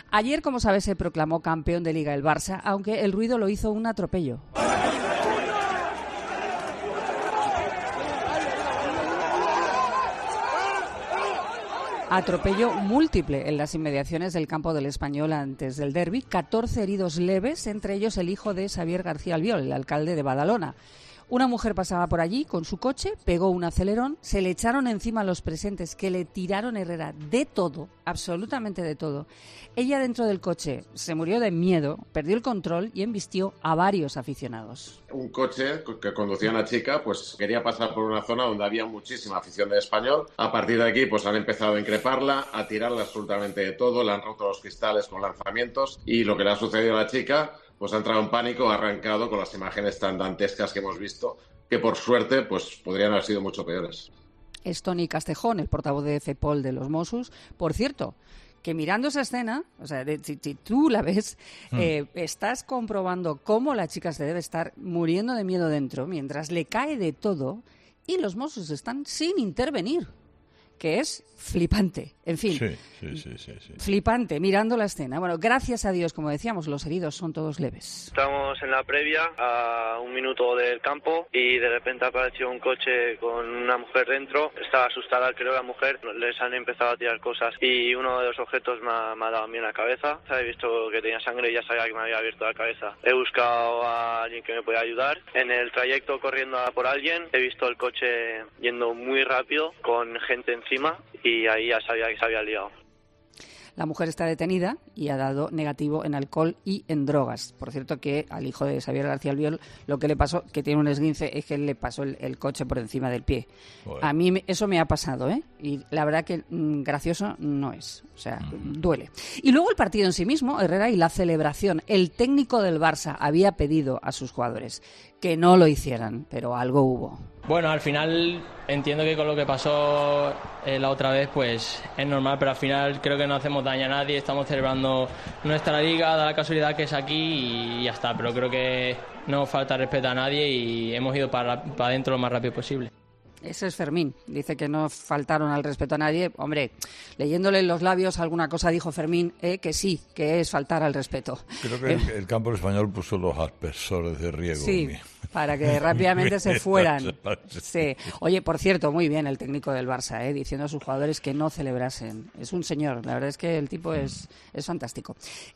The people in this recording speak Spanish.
Ayer, como sabes, se proclamó campeón de Liga el Barça, aunque el ruido lo hizo un atropello. Atropello múltiple en las inmediaciones del campo del Español antes del derbi. 14 heridos leves, entre ellos el hijo de Xavier García Albiol, el alcalde de Badalona. Una mujer pasaba por allí con su coche, pegó un acelerón, se le echaron encima a los presentes, que le tiraron, Herrera, de todo, absolutamente de todo. Ella dentro del coche se murió de miedo, perdió el control y embistió a varios aficionados. Un coche que conducía una chica, pues quería pasar por una zona donde había muchísima afición de Español. A partir de aquí, pues han empezado a increparla, a tirarla absolutamente de todo, le han roto los cristales con lanzamientos y lo que le ha sucedido a la chica, pues ha entrado en pánico, ha arrancado con las imágenes tan dantescas que hemos visto, que por suerte pues podrían haber sido mucho peores. Es Toni Castejón, el portavoz de CEPOL de los Mossos. Por cierto, que mirando esa escena, o sea, si tú la ves, estás comprobando cómo la chica se debe estar muriendo de miedo dentro, mientras le cae de todo, y los Mossos están sin intervenir, que es flipante. En fin, Sí. flipante, mirando la escena. Bueno, gracias a Dios, como decíamos, los heridos son todos leves. Estamos en la previa, a 1 minuto del campo, y de repente apareció un coche con una mujer dentro. Estaba asustada, creo, la mujer. Les han empezado a tirar cosas y uno de los objetos me ha dado a mí en la cabeza. He visto que tenía sangre y ya sabía que me había abierto la cabeza. He buscado a alguien que me pueda ayudar. En el trayecto corriendo a por alguien, he visto el coche yendo muy rápido con gente encima y ahí ya sabía que se había liado. La mujer está detenida y ha dado negativo en alcohol y en drogas. Por cierto, que al hijo de Xavier García Albiol lo que le pasó, que tiene un esguince, es que le pasó el coche por encima del pie. Bueno. A mí eso me ha pasado, ¿eh? Y la verdad que gracioso no es. O sea, duele. Y luego el partido en sí mismo, Herrera, y la celebración. El técnico del Barça había pedido a sus jugadores que no lo hicieran, pero algo hubo. Bueno, al final entiendo que con lo que pasó la otra vez pues es normal, pero al final creo que no hacemos daño a nadie, estamos celebrando nuestra liga, da la casualidad que es aquí y ya está, pero creo que no falta respeto a nadie y hemos ido para adentro lo más rápido posible. Ese es Fermín, dice que no faltaron al respeto a nadie. Hombre, leyéndole en los labios alguna cosa dijo Fermín, que sí, que es faltar al respeto. Creo que el campo español puso los aspersores de riego. Sí, para que rápidamente se fueran. Sí. Oye, por cierto, muy bien el técnico del Barça, diciendo a sus jugadores que no celebrasen. Es un señor, la verdad es que el tipo es fantástico.